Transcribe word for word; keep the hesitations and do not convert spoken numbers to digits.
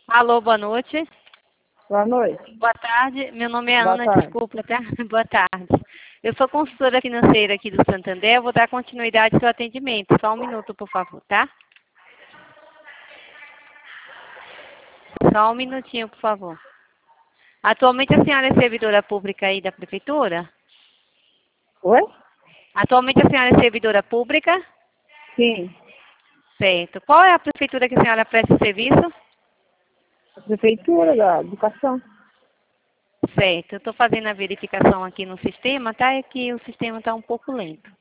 Alô, boa noite. Boa noite. Boa tarde. Meu nome é Boa Ana, tarde. desculpa, tá? Boa tarde. Eu sou consultora financeira aqui do Santander. Eu vou dar continuidade ao seu atendimento. Só um minuto, por favor, tá? Só um minutinho, por favor. Atualmente a senhora é servidora pública aí da prefeitura? Oi? Atualmente a senhora é servidora pública? Sim. Certo. Qual é a prefeitura que a senhora presta serviço? A Prefeitura da Educação. Certo. Eu estou fazendo a verificação aqui no sistema, tá? É que o sistema está um pouco lento.